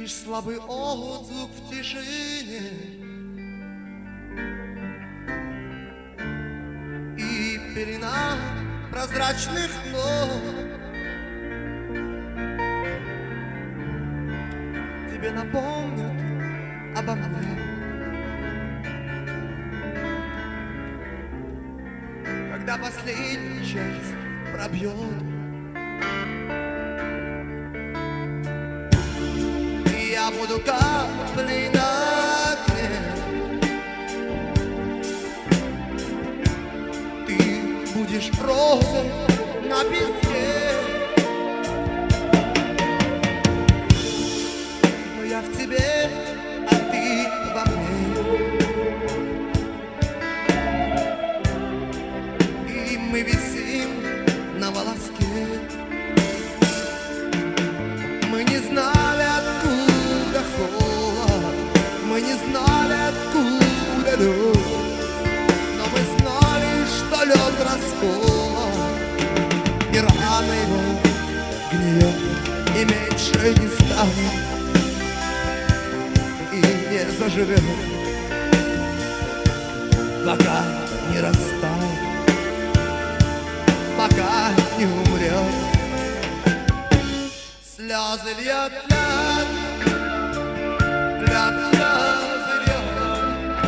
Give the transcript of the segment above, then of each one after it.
Лишь слабый отзвук в тишине и пелена прозрачных ног. Тебе напомнят обо мне, когда последний час пробьет. Я буду каплей на дне, ты будешь розой на песке. Но я в тебе, а ты во мне, и мы висим на волоске. Мы не знали, откуда холод, мы не знали, откуда лед, но мы знали, что лед расколот, и рано его гниет, и меньше не станет, и не заживет, пока не растает, пока не умрет. Слезы льет лед, лед слезы льет,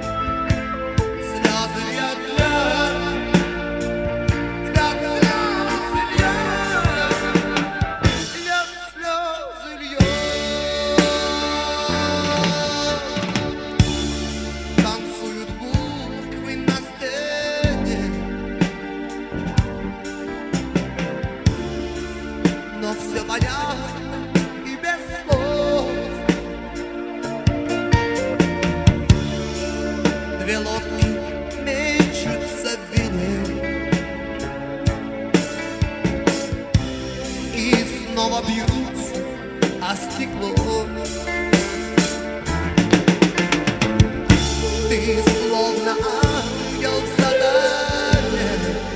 слезы льет лед, лед слезы льет, лед слезы льет. Танцуют буквы на сцене, но все понятно и без слов. Две лодки мечутся в вине и снова бьются о стекло. Ты словно ангел в задание,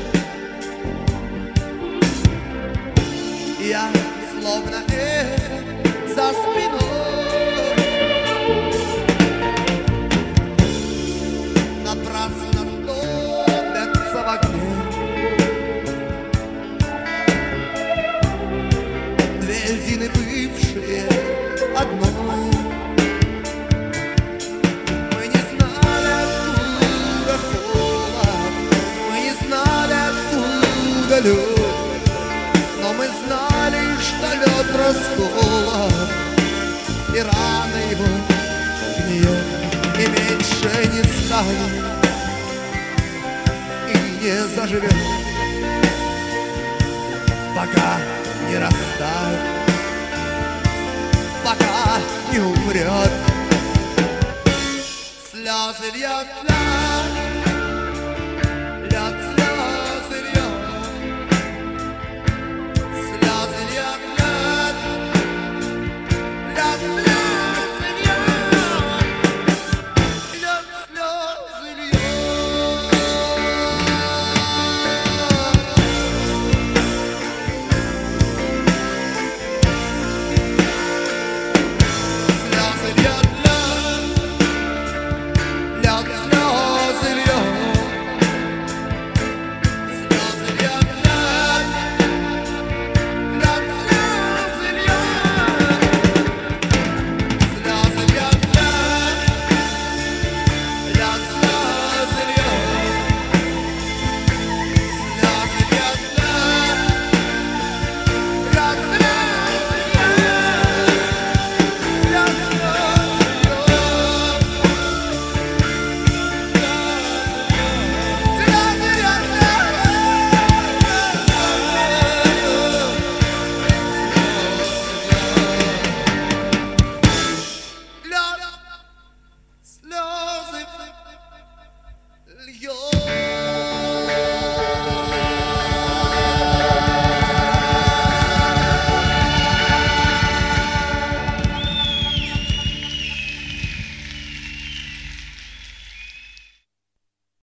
я словно эхо за спиной. Напрасно топятся в огне две льдины, бывшие одной. Мы не знали, откуда холод, мы не знали, откуда лед, но мы знали, что лед расколот, и рано его гниет, и меньше не станет, и не заживет, пока не растает, пока не умрет. Слезы льет лед,